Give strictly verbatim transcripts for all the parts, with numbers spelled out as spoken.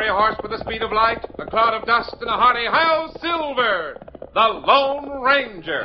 horse with the speed of light, a cloud of dust, and a hearty "Hi-Yo Silver!" The Lone Ranger.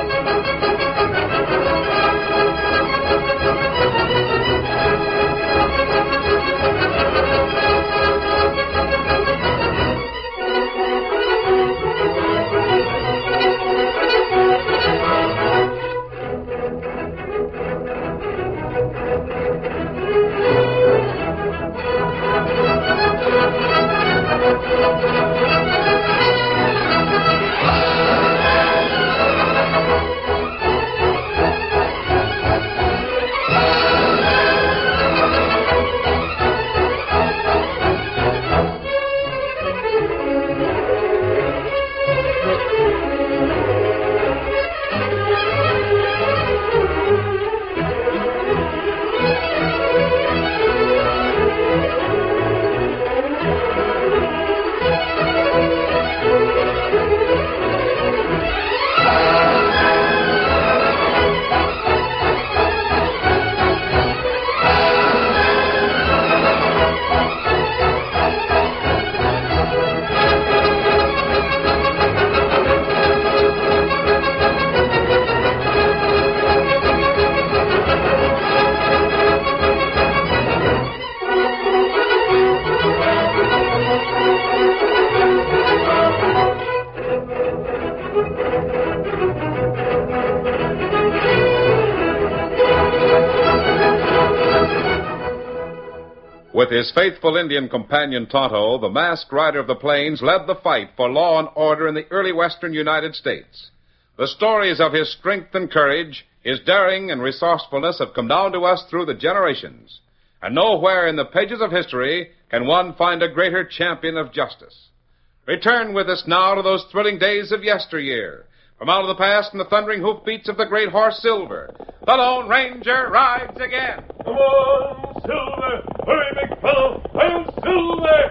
With his faithful Indian companion Tonto, the masked rider of the plains led the fight for law and order in the early western United States. The stories of his strength and courage, his daring and resourcefulness have come down to us through the generations. And nowhere in the pages of history can one find a greater champion of justice. Return with us now to those thrilling days of yesteryear. From out of the past and the thundering hoofbeats of the great horse Silver, the Lone Ranger rides again. Come on, Silver! Hurry, big fellow! I'm Silver!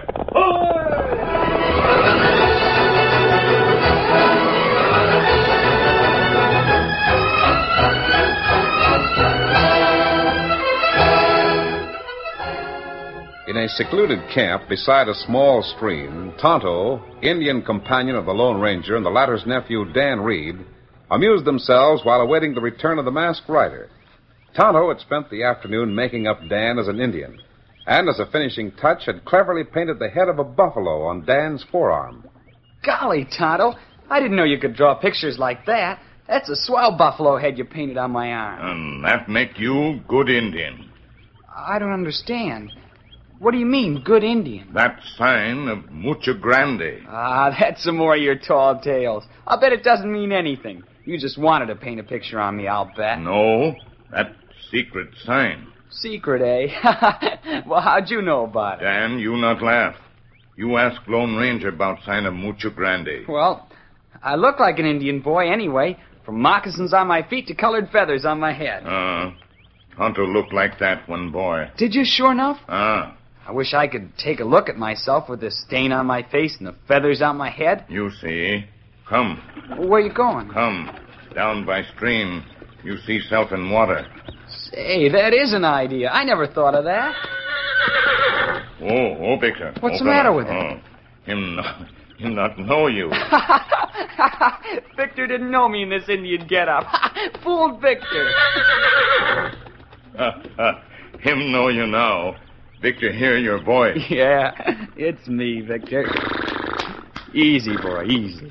In a secluded camp beside a small stream, Tonto, Indian companion of the Lone Ranger, and the latter's nephew, Dan Reed, amused themselves while awaiting the return of the masked rider. Tonto had spent the afternoon making up Dan as an Indian, and as a finishing touch had cleverly painted the head of a buffalo on Dan's forearm. Golly, Tonto, I didn't know you could draw pictures like that. That's a swell buffalo head you painted on my arm. And that make you good Indian. I don't understand. What do you mean, good Indian? That sign of Mucho Grande. Ah, that's some more of your tall tales. I'll bet it doesn't mean anything. You just wanted to paint a picture on me, I'll bet. No, that secret sign. Secret, eh? Well, how'd you know about it? Dan, you not laugh. You ask Lone Ranger about sign of Mucho Grande. Well, I look like an Indian boy anyway, from moccasins on my feet to colored feathers on my head. Uh, Tonto looked like that one boy. Did you, sure enough? Ah. I wish I could take a look at myself with the stain on my face and the feathers on my head. You see. Come. Where you going? Come. Down by stream. You see self in water. Say, that is an idea. I never thought of that. Oh, oh, Victor. What's oh, the matter fella. with him? Oh, him, not, him not know you. Victor didn't know me in this Indian getup. Fooled Victor. Him know you now. Victor, hear your voice. Yeah, it's me, Victor. Easy, boy, easy.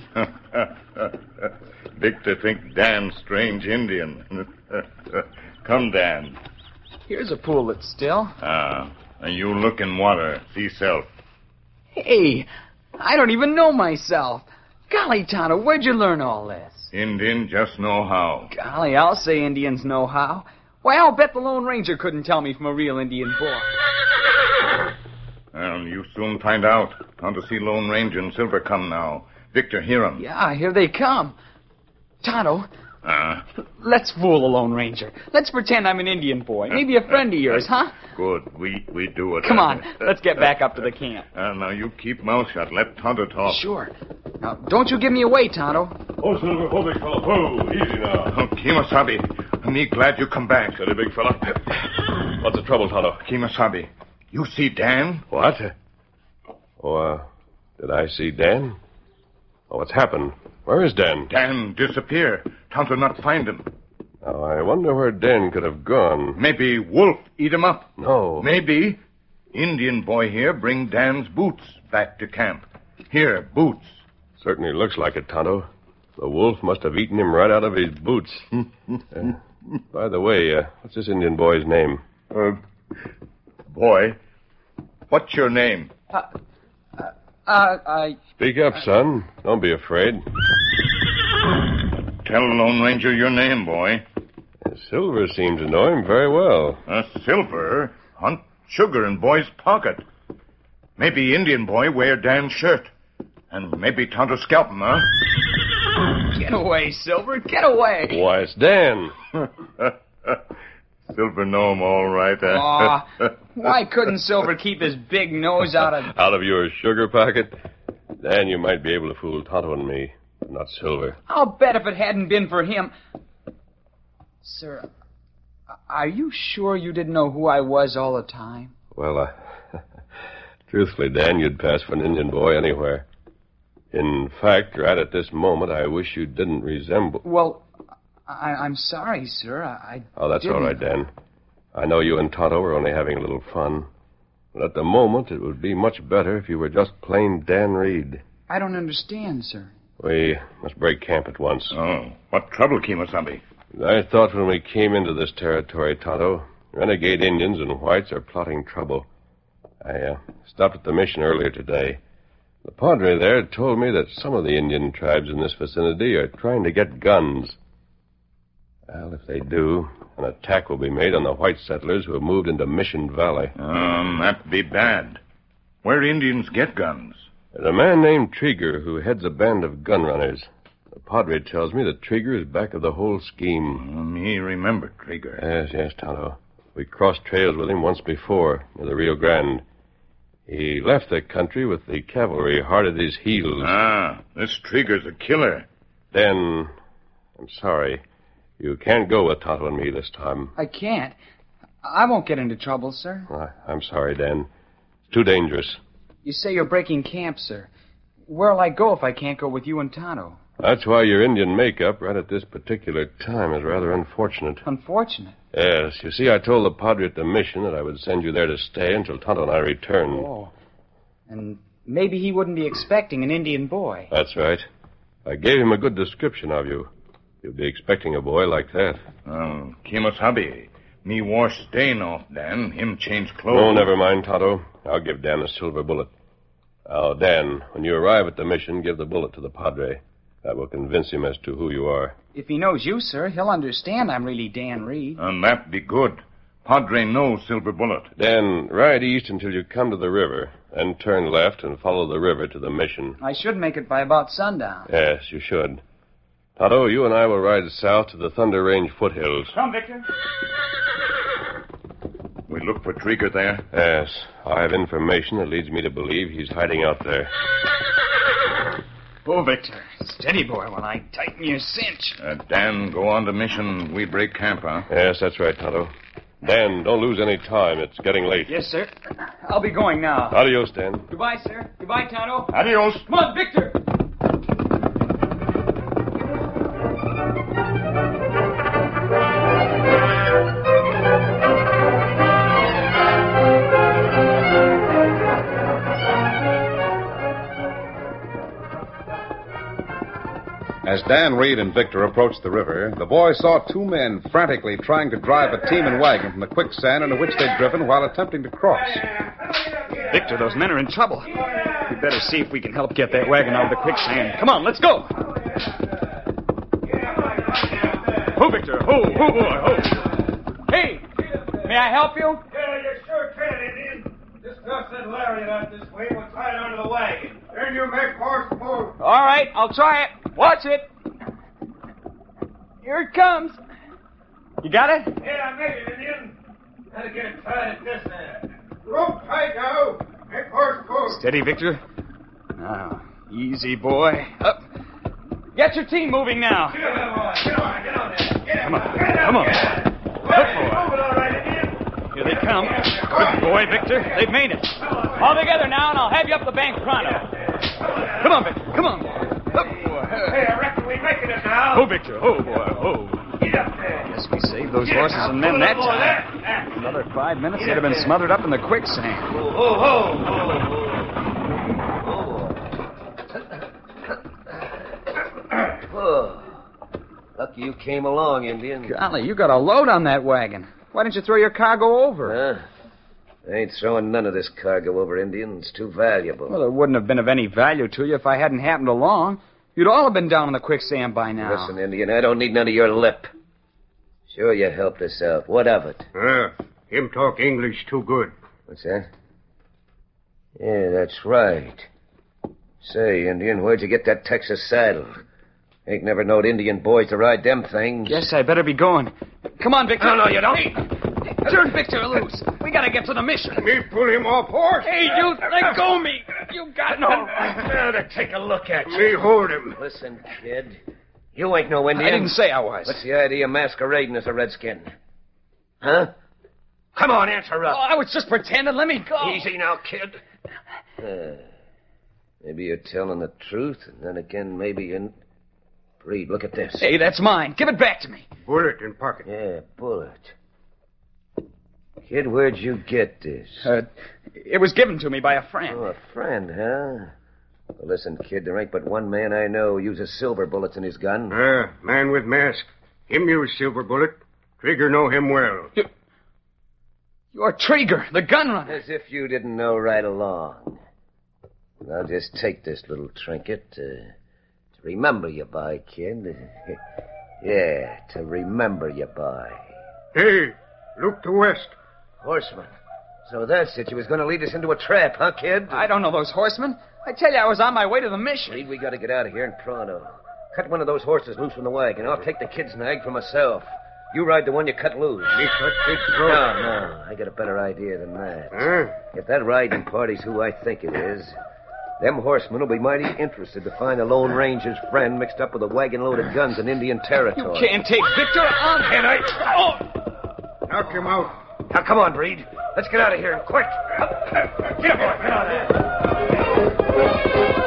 Victor think Dan strange Indian. Come, Dan. Here's a pool that's still. Ah, and you look in water, see self. Hey, I don't even know myself. Golly, Tonto, where'd you learn all this? Indian just know how. Golly, I'll say Indians know how. Why, I'll bet the Lone Ranger couldn't tell me from a real Indian boy. Well, you soon find out. Want to see Lone Ranger and Silver come now. Victor, hear 'em. Yeah, here they come. Tonto, uh, let's fool the Lone Ranger. Let's pretend I'm an Indian boy. Maybe a friend of yours, huh? Good. We we do it. Come on, let's get back up to the camp. Uh, now, you keep mouth shut. Let Tonto talk. Sure. Now, don't you give me away, Tonto. Oh, Silver, oh, big fella. Oh, easy now. Oh, Kemosabe, me glad you come back. Steady, big fella. What's the trouble, Tonto? Kemosabe, you see Dan? What? Oh, uh, did I see Dan? Oh, what's happened? Where is Dan? Dan disappear. Tonto not find him. Now, I wonder where Dan could have gone. Maybe wolf eat him up. No. Maybe Indian boy here bring Dan's boots back to camp. Here, boots. Certainly looks like it, Tonto. The wolf must have eaten him right out of his boots. uh, by the way, uh, what's this Indian boy's name? Uh, boy, what's your name? Uh, uh, uh, I... Speak up, son. Don't be afraid. Tell the Lone Ranger your name, boy. Silver seems to know him very well. Uh, Silver hunt sugar in boy's pocket. Maybe Indian boy wear Dan's shirt. And maybe Tonto scalp him, huh? Get away, Silver. Get away. Why, it's Dan. Silver know him all right, huh? Aw, why couldn't Silver keep his big nose out of... Out of your sugar pocket? Dan, you might be able to fool Tonto and me, but not Silver. I'll bet if it hadn't been for him... Sir, are you sure you didn't know who I was all the time? Well, uh, truthfully, Dan, you'd pass for an Indian boy anywhere. In fact, right at this moment, I wish you didn't resemble... Well, I, I'm sorry, sir. I, I Oh, that's didn't. all right, Dan. I know you and Tonto were only having a little fun. But at the moment, it would be much better if you were just plain Dan Reed. I don't understand, sir. We must break camp at once. Oh, what trouble, Kemosabe? I thought when we came into this territory, Tonto, renegade Indians and whites are plotting trouble. I uh, stopped at the mission earlier today. The padre there told me that some of the Indian tribes in this vicinity are trying to get guns. Well, if they do, an attack will be made on the white settlers who have moved into Mission Valley. Um, that'd be bad. Where Indians get guns? There's a man named Trigger who heads a band of gun runners. The padre tells me that Trigger is back of the whole scheme. Uh, me remember Trigger. Yes, yes, Tonto. We crossed trails with him once before, near the Rio Grande. He left the country with the cavalry hard at his heels. Ah, this Trigger's a killer. Then, I'm sorry. You can't go with Tonto and me this time. I can't. I won't get into trouble, sir. I, I'm sorry, Dan. It's too dangerous. You say you're breaking camp, sir. Where'll I go if I can't go with you and Tonto? That's why your Indian makeup right at this particular time is rather unfortunate. Unfortunate. Yes, you see, I told the padre at the mission that I would send you there to stay until Tonto and I returned. Oh. And maybe he wouldn't be expecting an Indian boy. That's right. I gave him a good description of you. You'd be expecting a boy like that. Oh, Kemosabe. Me wash stain off Dan. Him change clothes. Oh, never mind, Tonto. I'll give Dan a silver bullet. Now, Dan, when you arrive at the mission, give the bullet to the padre. That will convince him as to who you are. If he knows you, sir, he'll understand I'm really Dan Reed. And that be good. Padre knows Silver Bullet. Dan, ride east until you come to the river, then turn left and follow the river to the mission. I should make it by about sundown. Yes, you should. Tonto, you and I will ride south to the Thunder Range foothills. Come, Victor. We look for Trigger there? Yes, I have information that leads me to believe he's hiding out there. Oh, Victor. Steady, boy, while I tighten your cinch. Uh, Dan, go on to mission. We break camp, huh? Yes, that's right, Tonto. Dan, don't lose any time. It's getting late. Yes, sir. I'll be going now. Adios, Dan. Goodbye, sir. Goodbye, Tonto. Adios. Come on, Victor. As Dan Reed and Victor approached the river, the boy saw two men frantically trying to drive a team and wagon from the quicksand into which they'd driven while attempting to cross. Victor, those men are in trouble. We'd better see if we can help get that wagon out of the quicksand. Come on, let's go. Ho, Victor. Ho, ho, boy, ho. Hey, may I help you? Yeah, you sure can, Indian. Just toss that lariat out this way. We'll tie it onto the wagon. Then you make horse move. All right, I'll try it. Watch it. Here it comes. You got it? Yeah, I made it, Indian. Gotta get it tied at this end. Rope tight now. Make horse move. Steady, Victor. Now, easy, boy. Up. Get your team moving now. Get on, boy. Get on, get on there. Get Come on, Get come on. Get on. Good boy. Move it all right, Indian. Here they come. Good boy, Victor. They've made it. Come on, All together now, and I'll have you up the bank pronto. Come on, Victor. Come on. Hey, I reckon we're making it now. Oh, Victor. Oh, boy. Oh. Get up there. Guess we saved those Get horses up, and men pull that up over time. there. Another five minutes, they'd have been smothered up in the quicksand. Oh, oh, oh, Oh, lucky you came along, Indian. Golly, you got a load on that wagon. Why didn't you throw your cargo over? Huh? I ain't throwing none of this cargo over, Indian. It's too valuable. Well, it wouldn't have been of any value to you if I hadn't happened along. You'd all have been down in the quicksand by now. Listen, Indian, I don't need none of your lip. Sure, you helped us out. What of it? Uh, him talk English too good. What's that? Yeah, that's right. Say, Indian, where'd you get that Texas saddle? Ain't never knowed Indian boys to ride them things. Guess I better be going. Come on, Victor. No, no, you don't. Hey, turn Victor loose. We gotta get to the mission. Me pull him off horse. Hey, you, let go me. You got no. Now to take a look at you. Me hold him. Listen, kid. You ain't no Indian. I didn't say I was. What's the idea of masquerading as a redskin? Huh? Come on, answer Oh, up. I was just pretending. Let me go. Easy now, kid. Uh, maybe you're telling the truth, and then again, maybe you... Reed, look at this. Hey, that's mine. Give it back to me. Bullet in pocket. Yeah, bullet. Kid, where'd you get this? Uh, it was given to me by a friend. Oh, a friend, huh? Well, listen, kid, there ain't but one man I know who uses silver bullets in his gun. Ah, man with mask. Him use silver bullet. Trigger know him well. You... You're Trigger, the gun runner. As if you didn't know right along. I'll just take this little trinket uh, to remember you by, kid. Yeah, to remember you by. Hey, look to west. Horseman. So that's it. You was going to lead us into a trap, huh, kid? I don't know those horsemen. I tell you, I was on my way to the mission. Reed, we got to get out of here in pronto. Cut one of those horses loose from the wagon. I'll take the kid's nag for myself. You ride the one you cut loose. Me cut kid's throat. No, no. I got a better idea than that. Huh? If that riding party's who I think it is, them horsemen will be mighty interested to find the Lone Ranger's friend mixed up with a wagon load of guns in Indian territory. You can't take Victor on. Can I? Oh! Knock him out. Now, come on, Breed. Let's get out of here, and quick. Get up, boy. Get out of there.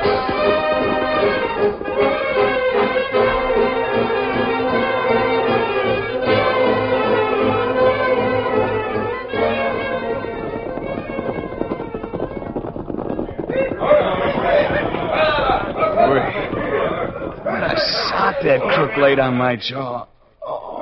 What a sock that crook laid on my jaw. Oh.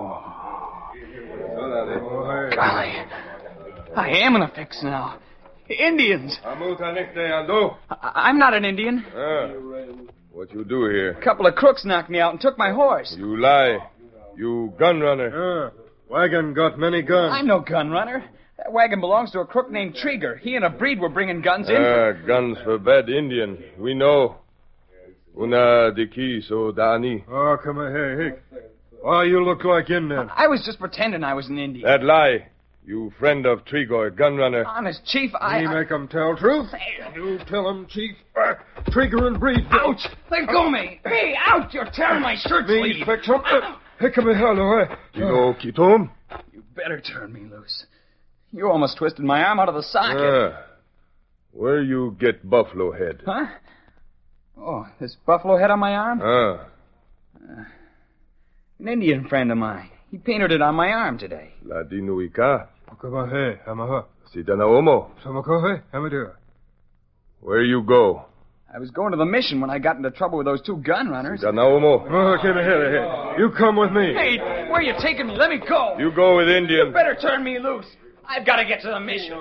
Golly. I am in a fix now. Indians. I- I'm not an Indian. Ah, what you do here? A couple of crooks knocked me out and took my horse. You lie. You gun runner. Ah, wagon got many guns. I'm no gun runner. That wagon belongs to a crook named Trigger. He and a breed were bringing guns in. Ah, guns for bad Indian. We know. Una de ki so dani. Oh, come here, hey. Why you look like Indian? I was just pretending I was an Indian. That lie. You friend of Trigger, gun runner. Honest, Chief, I... Me I... make 'em tell truth. You tell 'em, Chief. Uh, Trigger and Breed. Ouch! Let go me! Hey, ouch! You're tearing my shirt Me sleeve. fix 'em. Uh, hey, come here, hello, hey. Kito kitom. You better turn me loose. You almost twisted my arm out of the socket. Ah. Where you get buffalo head? Huh? Oh, this buffalo head on my arm? Ah. Uh, an Indian friend of mine. He painted it on my arm today. La dinuika. Come here, Hamaha. Sidana omo. Samakohe, Hamadura. Where you go? I was going to the mission when I got into trouble with those two gun runners. Sidana omo. Oh, come here, hey. You come with me. Hey, where are you taking me? Let me go. You go with You Indian. better turn me loose. I've got to get to the mission.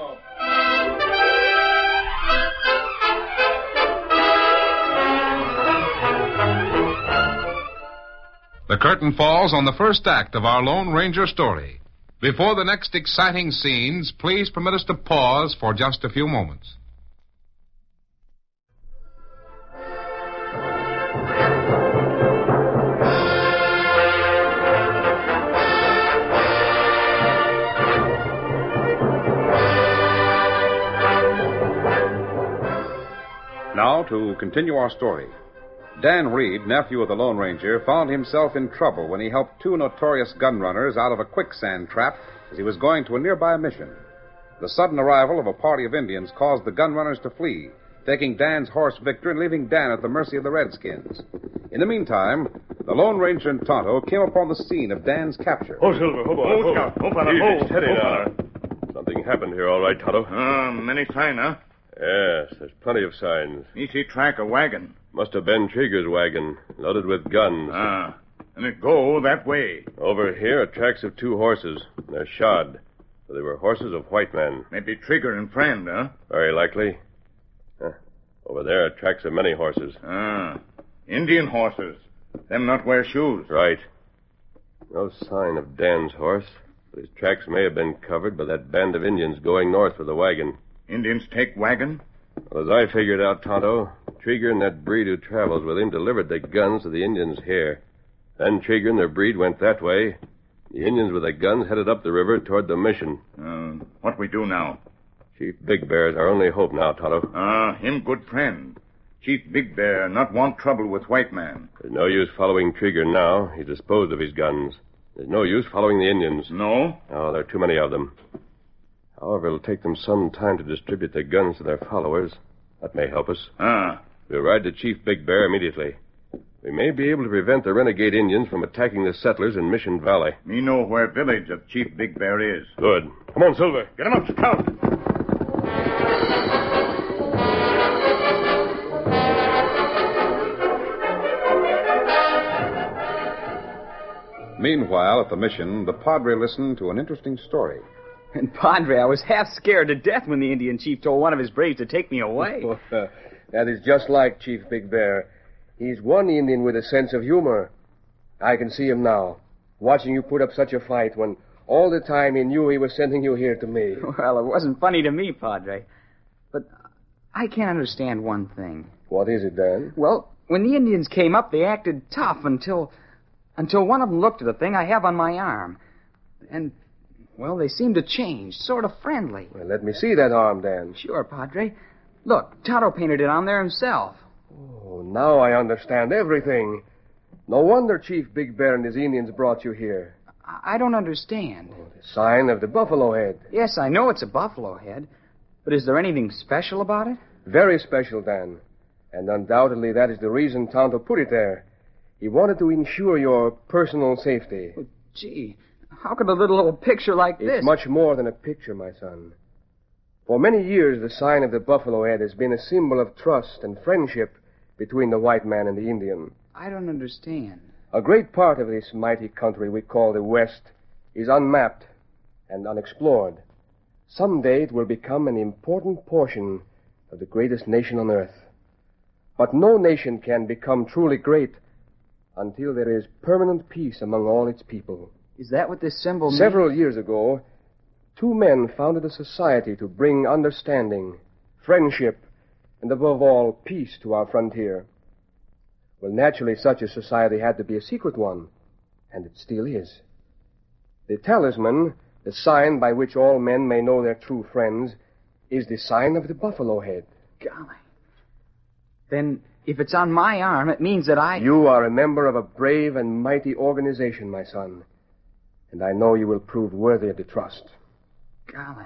The curtain falls on the first act of our Lone Ranger story. Before the next exciting scenes, please permit us to pause for just a few moments. Now, to continue our story. Dan Reed, nephew of the Lone Ranger, found himself in trouble when he helped two notorious gun runners out of a quicksand trap as he was going to a nearby mission. The sudden arrival of a party of Indians caused the gunrunners to flee, taking Dan's horse Victor and leaving Dan at the mercy of the Redskins. In the meantime, the Lone Ranger and Tonto came upon the scene of Dan's capture. Oh, Silver, hold on. Oh, Scout. Oh, fella. Oh, steady oh, now. Something happened here, all right, Tonto. Ah, many sign, huh? Yes, there's plenty of signs. Me see track a wagon. Must have been Trigger's wagon, loaded with guns. Ah, and it go that way. Over here are tracks of two horses. They're shod. So they were horses of white men. Maybe Trigger and friend, huh? Very likely. Huh. Over there are tracks of many horses. Ah, Indian horses. Them not wear shoes. Right. No sign of Dan's horse, but his tracks may have been covered by that band of Indians going north with the wagon. Indians take wagon? Well, as I figured out, Tonto, Trigger and that breed who travels with him delivered the guns to the Indians here. Then Trigger and their breed went that way. The Indians with the guns headed up the river toward the mission. Uh, what we do now? Chief Big Bear is our only hope now, Tonto. Ah, him good friend. Chief Big Bear not want trouble with white man. There's no use following Trigger now. He's disposed of his guns. There's no use following the Indians. No? Oh, there are too many of them. However, it'll take them some time to distribute their guns to their followers. That may help us. Ah. We'll ride to Chief Big Bear immediately. We may be able to prevent the renegade Indians from attacking the settlers in Mission Valley. Me know where village of Chief Big Bear is. Good. Come on, Silver. Get him up, Scout. Meanwhile, at the mission, the Padre listened to an interesting story. And, Padre, I was half scared to death when the Indian chief told one of his braves to take me away. Well, uh, that is just like Chief Big Bear. He's one Indian with a sense of humor. I can see him now, watching you put up such a fight when all the time he knew he was sending you here to me. Well, it wasn't funny to me, Padre. But I can't understand one thing. What is it, Dan? Well, when the Indians came up, they acted tough until... until one of them looked at the thing I have on my arm. And, well, they seemed to change, sort of friendly. Well, let me see that arm, Dan. Sure, Padre. Look, Tonto painted it on there himself. Oh, now I understand everything. No wonder Chief Big Bear and his Indians brought you here. I, I don't understand. Oh, the sign of the buffalo head. Yes, I know it's a buffalo head. But is there anything special about it? Very special, Dan. And undoubtedly that is the reason Tonto put it there. He wanted to ensure your personal safety. Oh, gee, how could a little old picture like this... It's much more than a picture, my son. For many years, the sign of the buffalo head has been a symbol of trust and friendship between the white man and the Indian. I don't understand. A great part of this mighty country we call the West is unmapped and unexplored. Someday it will become an important portion of the greatest nation on earth. But no nation can become truly great until there is permanent peace among all its people. Is that what this symbol means? Several years ago, two men founded a society to bring understanding, friendship, and above all, peace to our frontier. Well, naturally, such a society had to be a secret one, and it still is. The talisman, the sign by which all men may know their true friends, is the sign of the buffalo head. Golly. Then, if it's on my arm, it means that I... You are a member of a brave and mighty organization, my son. And I know you will prove worthy of the trust. Golly.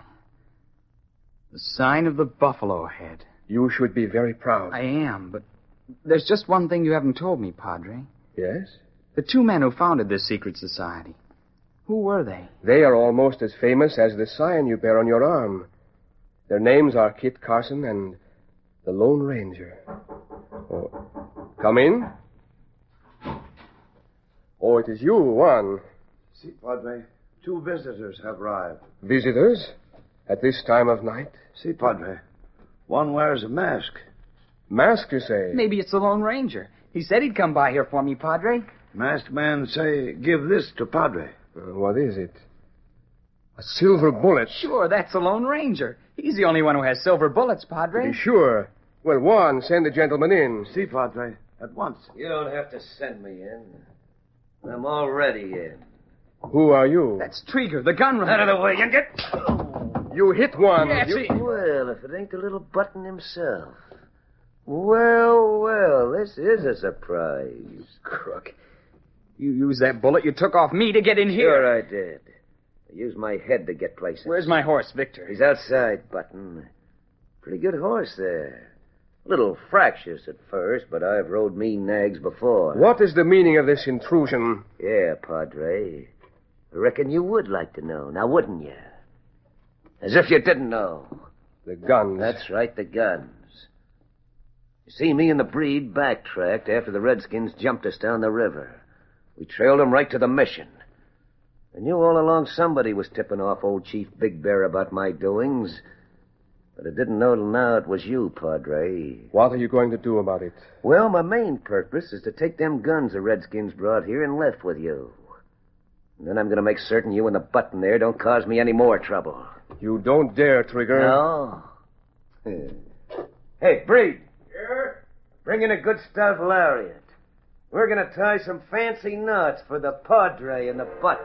The sign of the buffalo head. You should be very proud. I am, but there's just one thing you haven't told me, Padre. Yes? The two men who founded this secret society. Who were they? They are almost as famous as the sign you bear on your arm. Their names are Kit Carson and the Lone Ranger. Oh, come in. Oh, it is you, Juan. Si, Padre. Two visitors have arrived. Visitors? At this time of night? Si, Padre. One wears a mask. Mask, you say? Maybe it's the Lone Ranger. He said he'd come by here for me, Padre. Masked man say, give this to Padre. Uh, what is it? A silver bullet. Sure, that's the Lone Ranger. He's the only one who has silver bullets, Padre. To be sure. Well, Juan, send the gentleman in. Si, Padre. At once. You don't have to send me in. I'm already in. Who are you? That's Trigger, the gunrunner. Out of the way, you get... You hit one. Yes, you... he... Well, if it ain't the little button himself. Well, well, this is a surprise. Crook. You used that bullet you took off me to get in here. Sure I did. I use my head to get places. Where's my horse, Victor? He's outside, Button. Pretty good horse there. A little fractious at first, but I've rode mean nags before. What is the meaning of this intrusion? Yeah, Padre. I reckon you would like to know, now wouldn't you? As if you didn't know. The guns. That's right, the guns. You see, me and the breed backtracked after the Redskins jumped us down the river. We trailed them right to the mission. I knew all along somebody was tipping off old Chief Big Bear about my doings, but I didn't know till now it was you, Padre. What are you going to do about it? Well, my main purpose is to take them guns the Redskins brought here and left with you. And then I'm going to make certain you and the Button there don't cause me any more trouble. You don't dare, Trigger. No? Hey, Breed. Yeah? Bring in a good stout lariat. We're going to tie some fancy knots for the Padre and the Button.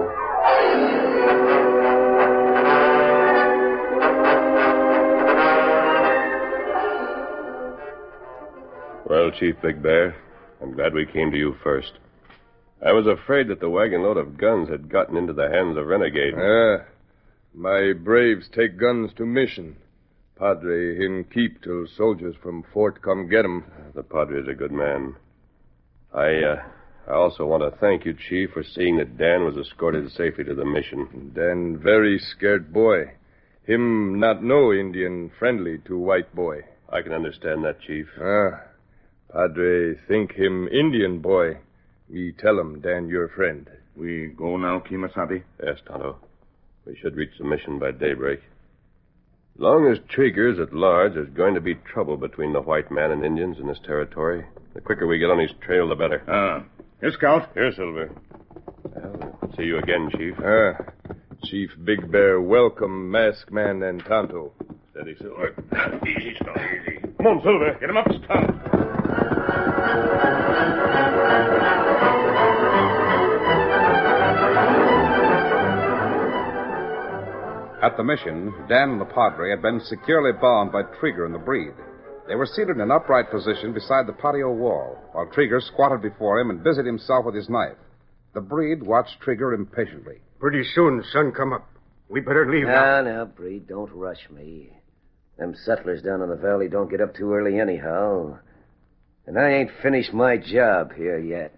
Well, Chief Big Bear, I'm glad we came to you first. I was afraid that the wagon load of guns had gotten into the hands of renegades. Ah, my braves take guns to mission. Padre him keep till soldiers from fort come get 'em. The Padre's a good man. I, uh, I also want to thank you, Chief, for seeing that Dan was escorted safely to the mission. Dan very scared boy. Him not know Indian friendly to white boy. I can understand that, Chief. Ah, Padre think him Indian boy. We tell him Dan your friend. We go now, Kemosabe? Yes, Tonto. We should reach the mission by daybreak. Long as Trigger's at large, there's going to be trouble between the white man and Indians in this territory. The quicker we get on his trail, the better. Ah. Here, Scout. Here, Silver. Well, see you again, Chief. Ah. Chief Big Bear welcome Masked Man and Tonto. Steady, Silver. Easy, Scout, easy. Come on, Silver. Get him up, Scout. At the mission, Dan and the Padre had been securely bound by Trigger and the Breed. They were seated in an upright position beside the patio wall, while Trigger squatted before him and busied himself with his knife. The Breed watched Trigger impatiently. Pretty soon, sun come up. We better leave now. Now, now, Breed, don't rush me. Them settlers down in the valley don't get up too early anyhow. And I ain't finished my job here yet.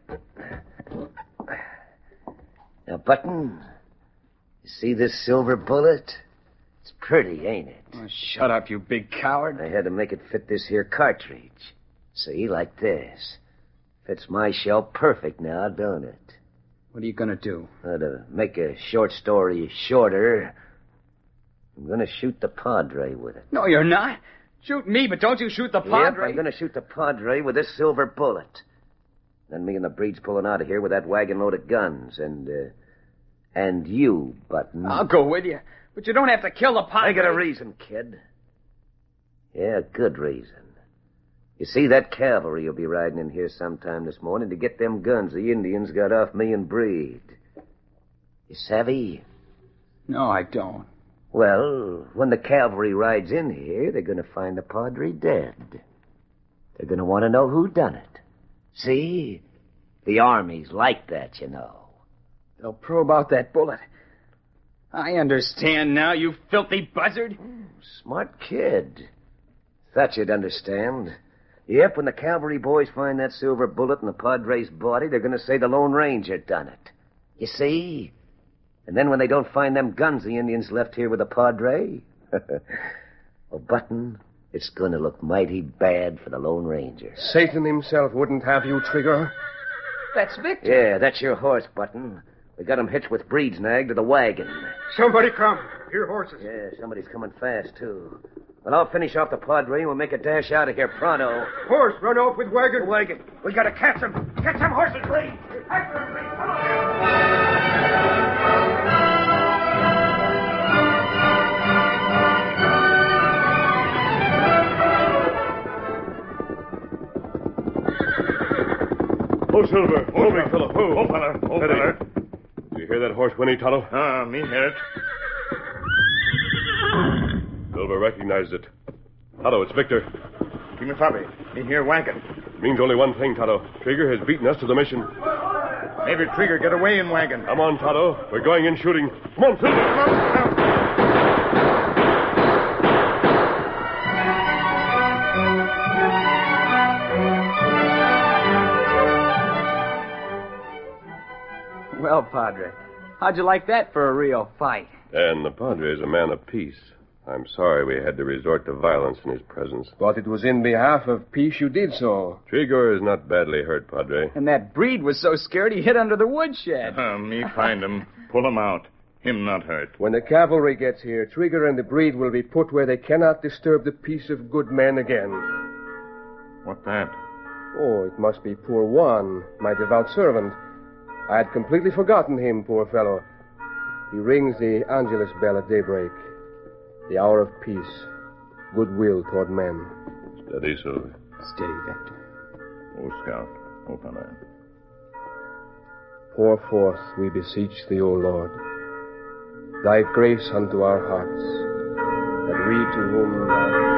Now, Button, you see this silver bullet? It's pretty, ain't it? Oh, shut up, you big coward. I had to make it fit this here cartridge. See, like this. Fits my shell perfect now, don't it? What are you going to do? Uh, to make a short story shorter, I'm going to shoot the Padre with it. No, you're not. Shoot me, but don't you shoot the Padre. Yep, I'm going to shoot the Padre with this silver bullet. Then me and the Breed's pulling out of here with that wagon load of guns, and, uh, and you, Button. I'll go with you, but you don't have to kill the Padre. I got a reason, kid. Yeah, a good reason. You see, that cavalry will be riding in here sometime this morning to get them guns the Indians got off me and Breed. You savvy? No, I don't. Well, when the cavalry rides in here, they're going to find the Padre dead. They're going to want to know who done it. See? The army's like that, you know. They'll probe out that bullet. I understand now, you filthy buzzard. Smart kid. Thought you'd understand. Yep, when the cavalry boys find that silver bullet in the Padre's body, they're going to say the Lone Ranger done it. You see? And then when they don't find them guns the Indians left here with the Padre, well, Button, it's going to look mighty bad for the Lone Ranger. Satan himself wouldn't have you, Trigger. That's Victor. Yeah, that's your horse, Button. We got him hitched with Breed's nag to the wagon. Somebody come. Here, horses. Yeah, somebody's coming fast, too. Well, I'll finish off the Padre and we'll make a dash out of here pronto. Horse, run off with wagon. The wagon. We gotta catch him. Catch them horses, Breed. After him, Breed. Come on. Oh, Silver. Oh, big fellow. Oh, Oh, fella. Oh, fella. Did you hear that horse whinny, Tonto? Ah, me hear it. Silver recognized it. Tonto, it's Victor. Kemosabe, me hear wagon. It means only one thing, Tonto. Trigger has beaten us to the mission. Maybe Trigger get away in wagon. Come on, Tonto. We're going in shooting. Come on, Silver. Come on. Well, Padre, how'd you like that for a real fight? And the Padre is a man of peace. I'm sorry we had to resort to violence in his presence. But it was in behalf of peace you did so. Trigger is not badly hurt, Padre. And that breed was so scared he hid under the woodshed. Uh, me find him. Pull him out. Him not hurt. When the cavalry gets here, Trigger and the breed will be put where they cannot disturb the peace of good men again. What that? Oh, it must be poor Juan, my devout servant. I had completely forgotten him, poor fellow. He rings the Angelus bell at daybreak. The hour of peace, goodwill toward men. Steady, Silver. Steady, Victor. Oh, Scout. Oh, Father. Pour forth, we beseech thee, O Lord, thy grace unto our hearts, that we to whom thou...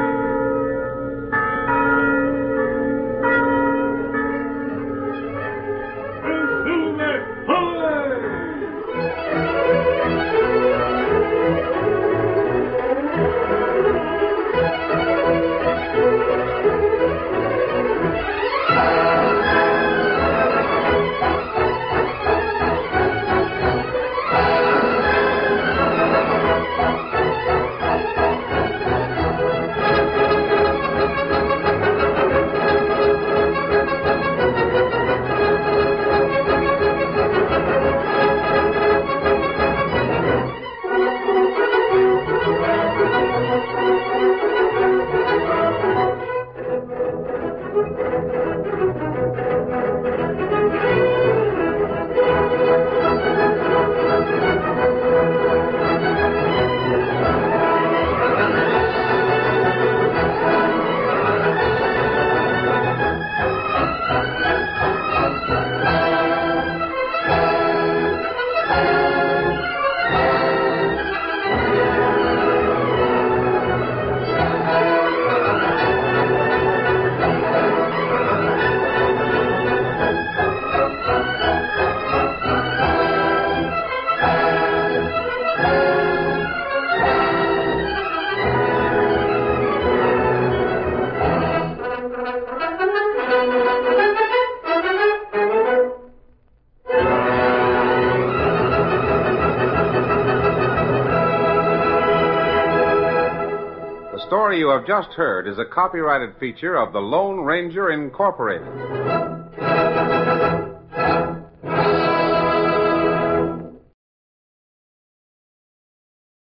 The story you have just heard is a copyrighted feature of the Lone Ranger Incorporated.